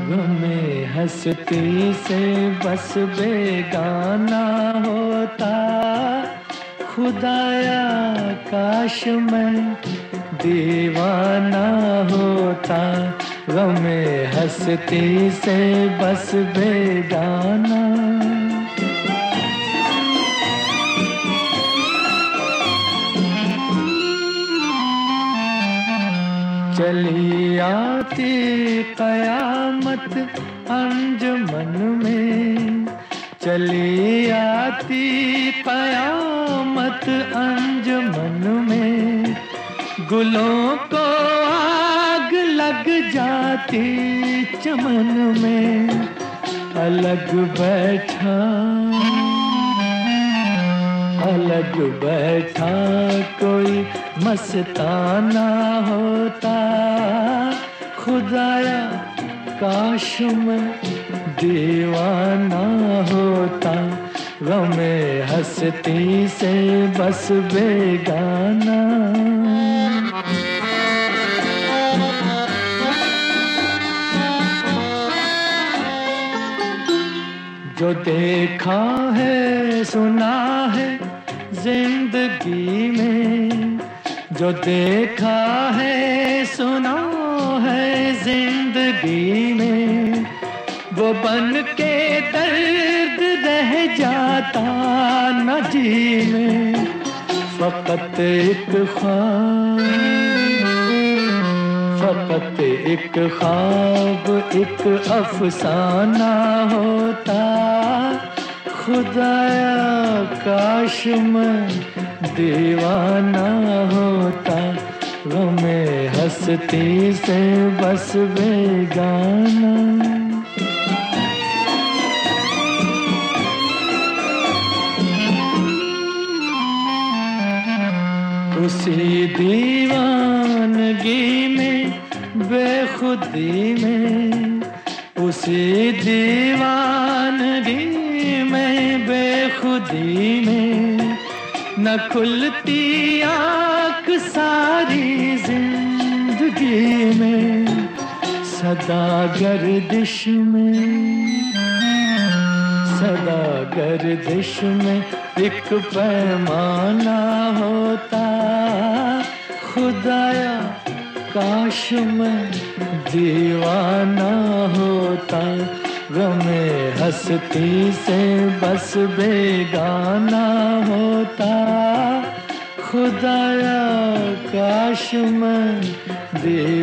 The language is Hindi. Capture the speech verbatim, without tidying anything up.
गमे हंसती से बस बेगाना होता, खुदाया काश मैं दीवाना होता। गमे हंसती से बस बेगाना। चली आती कयामत अंजुमन में, चली आती कयामत अंजुमन में, गुलों को आग लग जाती चमन में। अलग बैठा अलग बैठा कोई मस्ताना होता, खुदाया काश मैं दीवाना होता। गमे हंसती से बस बेगाना। जो देखा है सुना है जिंदगी में, जो देखा है सुना है जिंदगी में, वो बन के दर्द रह जाता न जी में। फकत एक ख्वाब, फकत एक ख्वाब एक अफसाना होता, खुदाया काश मैं दीवाना होता। गमे हंसती से बस बेगाना। उसी दीवानगी में बेखुदी में, उसी दीवानगी में बेखुदी में, न खुलती आँख सारी जिंदगी में। सदा गर्दिश में, सदा गर्दिश में एक पैमाना होता, खुदाया काश मैं दीवाना होता। गमे हंसती से बस बेगाना होता, खुदाया काश मैं दीवाना